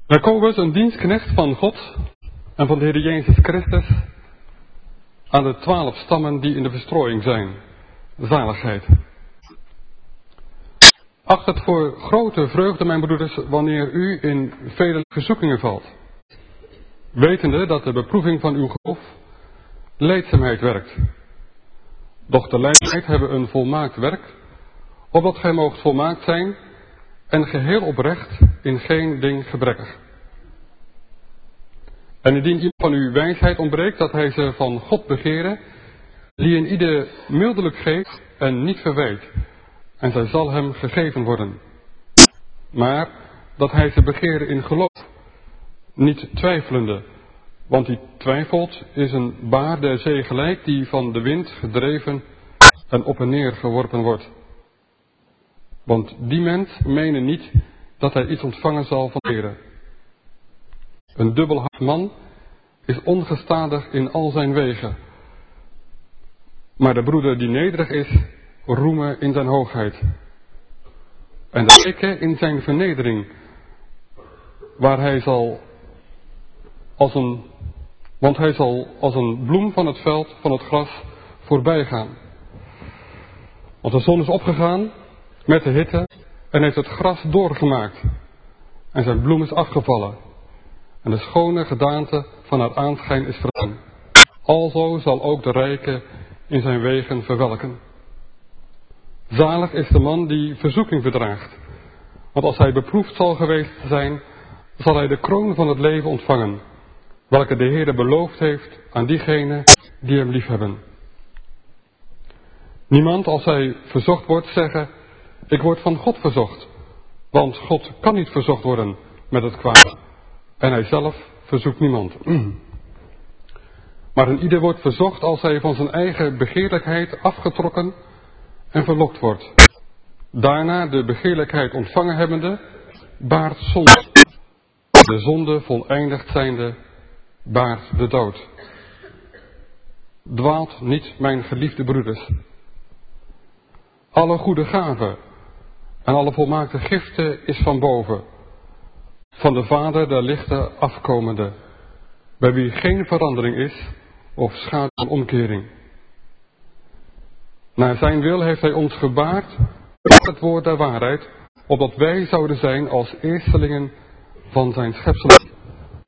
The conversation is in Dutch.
Jacobus, een dienstknecht van God en van de Heer Jezus Christus, aan de 12 stammen die in de verstrooiing zijn, zaligheid. Acht het voor grote vreugde, mijn broeders, wanneer u in vele verzoekingen valt, wetende dat de beproeving van uw geloof lijdzaamheid werkt. Doch de lijdzaamheid hebben een volmaakt werk, opdat gij moogt volmaakt zijn en geheel oprecht, in geen ding gebrekkig. En indien iemand van u wijsheid ontbreekt, dat hij ze van God begere, die in ieder mildelijk geeft en niet verwijt, en zij zal hem gegeven worden. Maar dat hij ze begere in geloof, niet twijfelende, want die twijfelt is een baar der zee gelijk, die van de wind gedreven en op en neer geworpen wordt. Want die mens mene niet dat hij iets ontvangen zal van de Heere. Een dubbelhard man is ongestadig in al zijn wegen. Maar de broeder die nederig is, roemen in zijn hoogheid. En de rijke in zijn vernedering, want hij zal als een bloem van het veld, van het gras, voorbij gaan. Want de zon is opgegaan met de hitte en heeft het gras doorgemaakt. En zijn bloem is afgevallen. En de schone gedaante van haar aanschijn is verdwenen. Alzo zal ook de rijke in zijn wegen verwelken. Zalig is de man die verzoeking verdraagt. Want als hij beproefd zal geweest zijn, zal hij de kroon van het leven ontvangen, welke de Heere beloofd heeft aan diegenen die hem liefhebben. Niemand, als hij verzocht wordt, zeggen: ik word van God verzocht. Want God kan niet verzocht worden met het kwaad. En hij zelf verzoekt niemand. Maar een ieder wordt verzocht als hij van zijn eigen begeerlijkheid afgetrokken en verlokt wordt. Daarna de begeerlijkheid ontvangen hebbende, baart zonde. De zonde voleindigd zijnde, baart de dood. Dwaalt niet, mijn geliefde broeders. Alle goede gaven en alle volmaakte giften is van boven, van de Vader der lichten afkomende, bij wie geen verandering is of schaduw van omkering. Naar zijn wil heeft hij ons gebaard met het woord der waarheid, opdat wij zouden zijn als eerstelingen van zijn schepselen.